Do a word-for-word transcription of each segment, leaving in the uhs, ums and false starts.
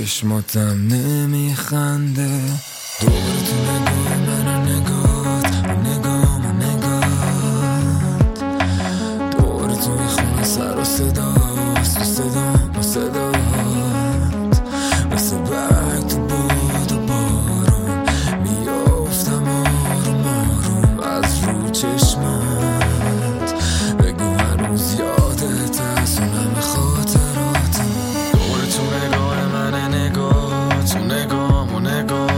چشماتم نمیخنده. دوباره تو نگاه من و نگات، و نگاه و نگات. دوباره تو این خونه سر و صداست، و صدا و صدات. مثل برگ تو باد و بارون میافتم آروم آروم از رو چشمات. بگو هنوز یادت از اون همه خاطرات. دوباره تو نگاه من نگات، تو نگاه و نگات.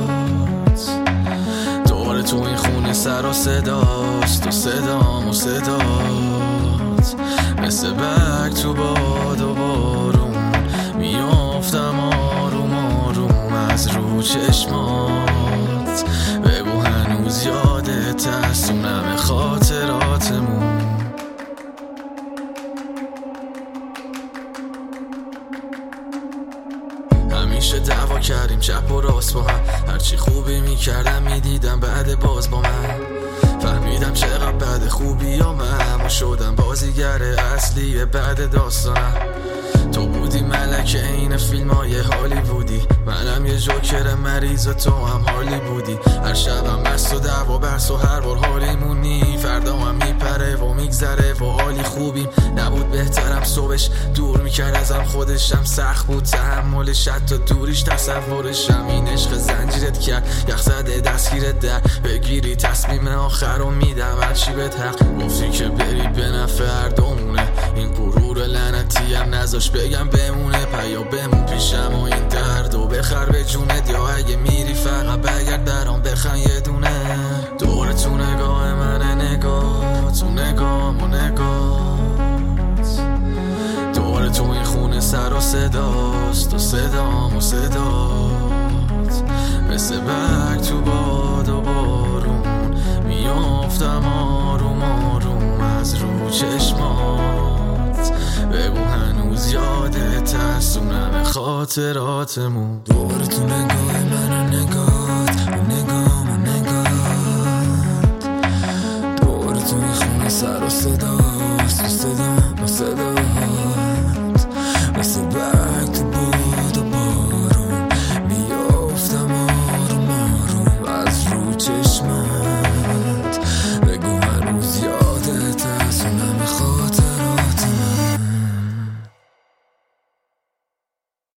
دوباره تو این خونه سر و صداست، و صدام و صدات. مثل برگ تو باد و بارون میافتم آروم آروم از رو چشمات. بگو هنوز یادت هست اون همه خاطراتمون. همیشه دعوا کردیم چپ و راست با هم، هرچی خوبی میکردم میدیدم بعد باز با من. فهمیدم چقدر بعد خوبی یا من، و شدم بازیگر اصلی بعد داستانم. تو بودی ملک این فیلم های هالیوودی، منم یه جوکر مریض و تو هم حالی بودی. هر شبم بست و دعوا برس و هر بار حالیمونی. فردا هم میپره و میگذره و حالی خوبیم نبود. بهترم صبحش دور میکرد ازم، خودشم سخت بود تحملش، حتی دوریش تصورشم. این عشق زنجیرت کرد یخ زده دستگیرت در بگیری تصمیم آخر رو میدم هرچی بهت حق. گفتی که بری به نفع هر دومونه، این غرور لعنتی هم نذاش بگم بمونه. پیا بمون پیشم و این درد و بخر به جونت، یا اگه میری فقط بگرد برام بخن یه دونه. دوباره تو نگاه من نگاه، تو نگاه و نگات. دوباره تو این خونه سر و صداست، و صدام و صدات. مثل برگ تو باد و بارون میافتم آروم آروم از رو چشمات. بگو هنوز یادت هست اون همه خاطراتمون. دوباره تو نگاه من و نگات، و نگاه و نگات. دوباره تو این خونه سر و صدا